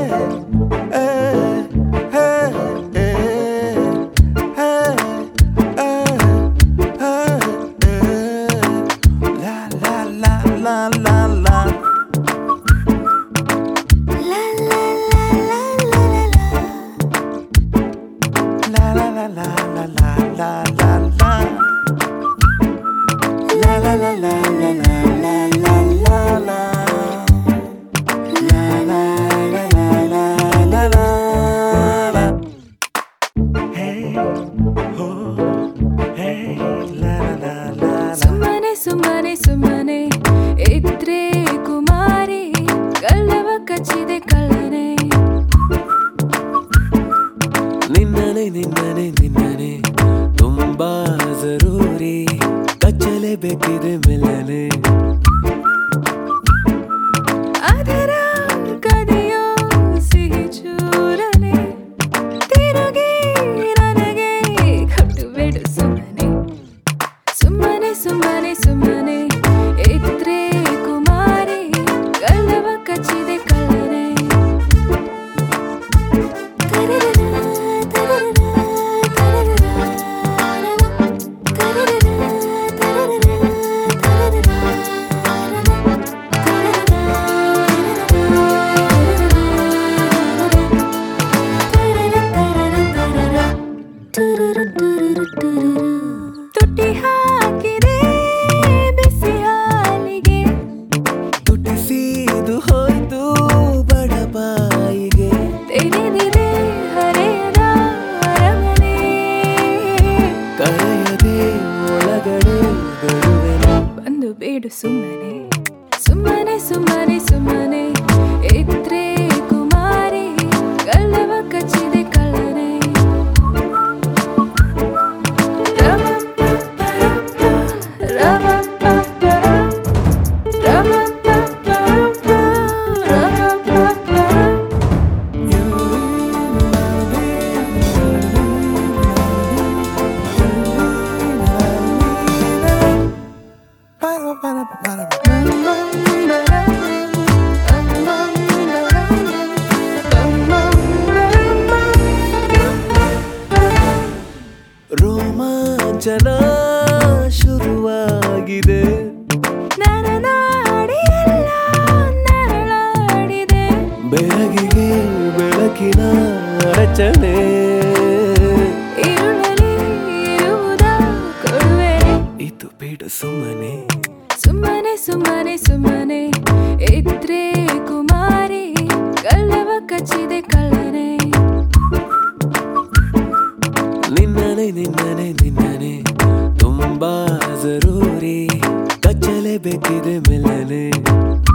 ಸುಮ್ಮನೆ ಸುಮ್ಮನೆ ಇದ್ರೆ ಕುಮಾರಿ ಕಳ್ಳವ ಕಚ್ಚಿದೆ ಕಳ್ಳನೆ ನಿನ್ನನೆ ತುಂಬಾ ಜರೂರಿ ಕಚ್ಚಲೇಬೇಕಿದೆ ಮೆಲ್ಲನೆ ಅದರ ಕದಿಯೋ ಸಿಹಿ ಚೂರನೆ ತಿರುಗಿ ನನಗೆ ಕಟ್ಟುಬೇಡು ಸುಮ್ಮನೆ ಇದ್ರೆ ಕುಮಾರಿ ಕಳ್ಳವ ಕಚ್ಚಿದೆ ಕಳ್ಳನೆ ತುಟಿ ಹಾಕಿದೆ ಬಿಸಿ ಹಾಲಿಗೆ ತುಟಿಸಿದು ಹೋಯ್ತು ಬಡಪಾಯಿಗೆ ತೆರೆದಿದೆ ಹರೆಯದ ಅರಮನೆ ಕರೆಯದೆ ಒಳಗಡೆ ಬರುವೆನು ಬಂದು ಬೇಡು ಸುಮ್ಮನೆ ಇದ್ರೆ ಕುಮಾರಿ ಕಳ್ಳವ ಕಚ್ಚಿದೆ ಕಳ್ಳನೆ ರೋಮಾಂಚನ ಶುರುವಾಗಿದೆ ನನ್ನ ನಾಡಿಯೆಲ್ಲ ನರಳಾಡಿದೆ ಬೆಳಗಿಗೆ ಬೆಳಕಿನ ರಚನೆ ഇരുളಲಿ ಇರುವುದ ಕೊಡುವೆನೆ ಇದು ಬೇಡ ಸುಮ್ಮನೆ ಇದ್ರೆ ಕುಮಾರಿ ಕಳ್ಳವ ಕಚ್ಚಿದೆ ಕಳ್ಳನೆ ನಿನ್ನನೆ ತುಂಬಾ ಜರೂರಿ ಕಚ್ಚಲೇಬೇಕಿದೆ ಮೆಲ್ಲನೆ